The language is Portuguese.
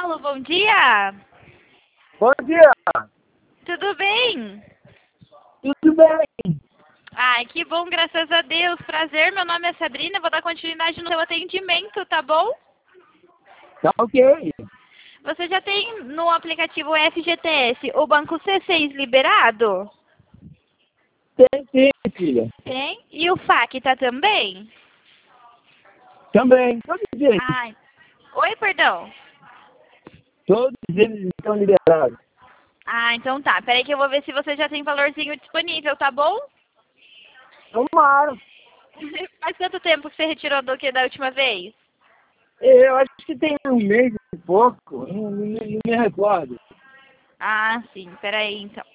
Paulo, bom dia. Bom dia, Tudo bem? tudo bem? Ai, que bom, graças a Deus. Prazer, meu nome é Sabrina, vou dar continuidade no seu atendimento, tá bom? Tá ok. Você já tem no aplicativo FGTS o Banco C6 liberado? Tem sim, filha. Tem. E o FAQ tá também? Também, Ai. Oi, perdão. todos eles estão liberados. Ah, então tá. Peraí que eu vou ver se você já tem valorzinho disponível, tá bom? Tomara. Faz quanto tempo que você retirou do que da última vez? Eu acho que tem um mês e pouco, não me recordo. Ah, sim. Peraí, então.